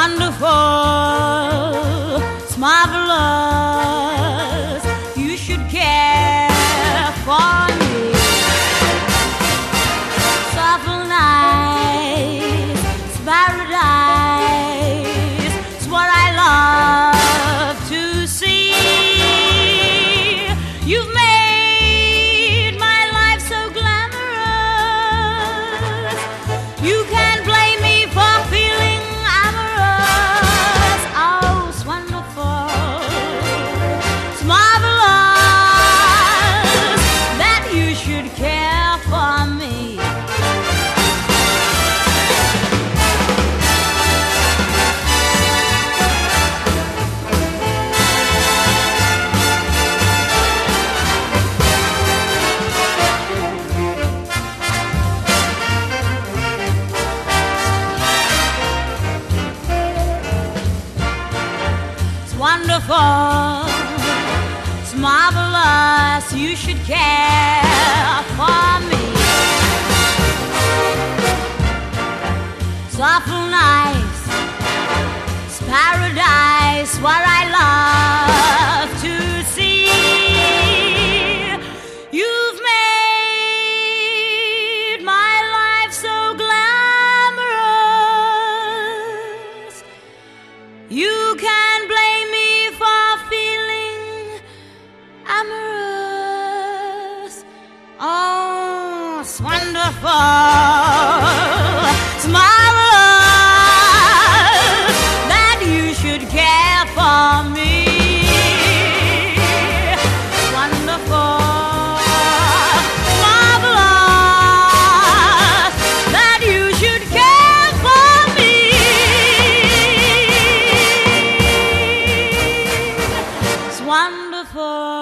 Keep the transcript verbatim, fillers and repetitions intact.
wonderful, it's marvelous. You should care for me. Soft nights, it's paradise. It's what I love to see. You've made my life so glamorous. You can't blame me for feeling amorous. Oh, it's wonderful, it's marvelous that you should care for me. Wonderful, it's marvelous, you should care for me. Soft nights, it's paradise, what I love to see. You've made my life so glamorous. You can blame me for feeling amorous. Oh, it's wonderful, it's marvelous that you should care for me. Wonderful, marvelous that you should care for me. It's wonderful.